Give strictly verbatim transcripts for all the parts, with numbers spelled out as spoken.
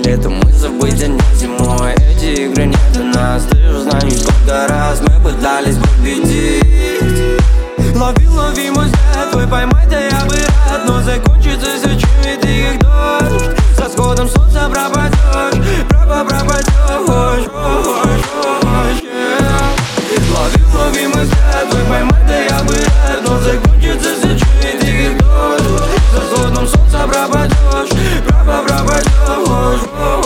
летом мы забыть, а не зимой. Эти игры не для нас. Ты же знаешь, сколько раз мы пытались победить. Лови, лови мой взгляд, твой поймать, да я бы рад. Но закончится все, чем ведь их дождь. Со сходом солнца пропадешь, пропа пропадешь. Лови, лови мой взгляд, твой поймать, да я бы рад. Но закончится все, чем ведь их дождь. Со сходом солнца пропадешь, пропа пропадешь.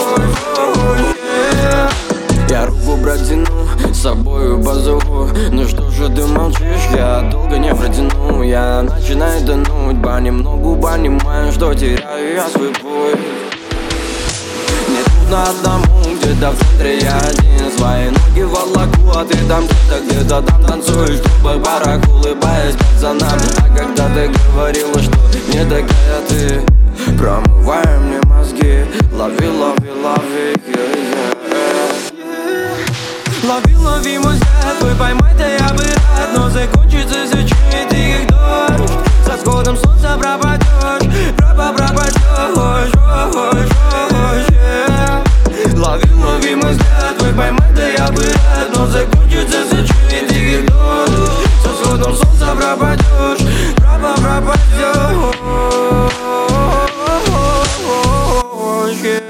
Я руку брат тяну, с собою позову. Ну что же ты молчишь, я долго не протяну. Я начинаю тонуть понемногу, понимаю, что теряю я свой путь. Мне трудно одному, где-то в центре я один. Свои ноги волоку, а ты там где-то, где-то там танцуешь. В трубах барах, улыбаясь пацанам. А когда ты говорила, что не такая ты, промывай мне мозги. Лови, лови, лови, yeah, yeah. Лови, лови мой взгляд, твой поймать, да я бы рад. Но закончится все, чем ведь их дождь. Со сходом солнца пропадешь, пропа пропадешь. Лови, лови мой взгляд, твой поймать, да я бы рад. Но закончится все, чем ведь их дождь. Со сходом солнца пропадешь, пропа пропадешь.